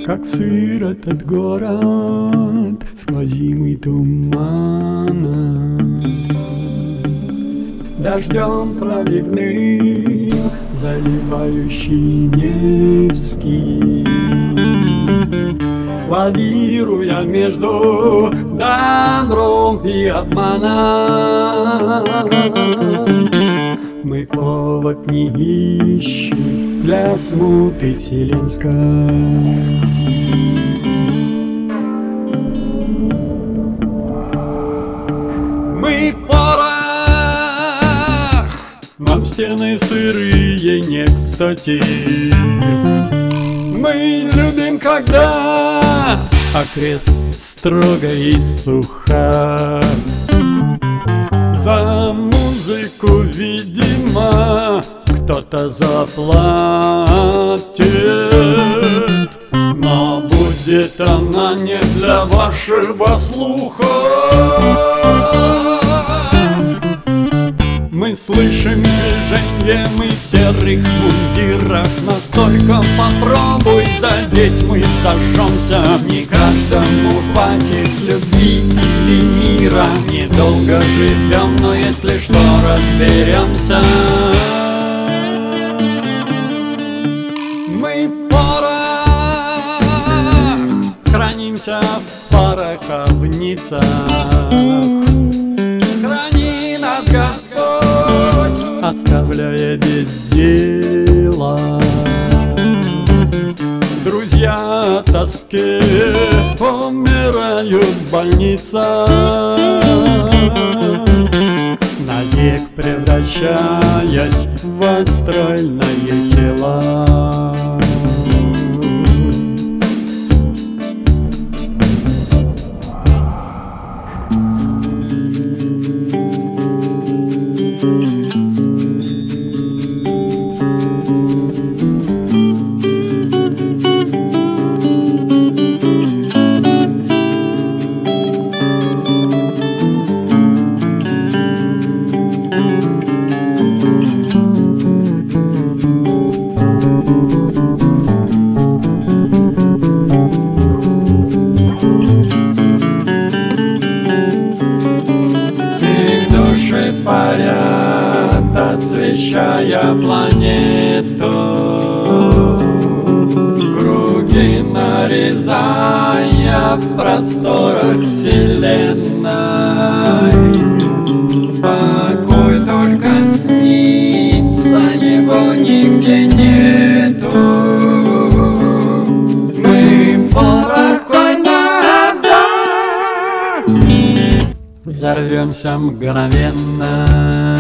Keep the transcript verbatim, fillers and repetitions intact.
как сыр этот город, сквозимый туманом, дождем проливным, заливающий Невский, лавируя между добром и обманом. Мы повод не ищем для смуты вселенской. Мы порох, нам стены сырые не кстати. Мы любим, когда окрест строго и сухо. За музыку, видимо, кто-то заплатит, но будет она не для вашего слуха. Мы слышим движение, мы в серых мундирах, настолько попробуй задеть, мы сожжемся. Не каждому хватит любви или мира, недолго живем, но если что, разберемся. Мы порох, хранимся в пороховницах. Храни нас, Господь, оставляя без дела. Друзья от тоски умирают в больницах, навек превращаясь в астральные тела. Парят, освещая планету, круги нарезая в просторах вселенной. Покой только снится, его нигде нету. Мы порох, коль надо, взорвемся мгновенно.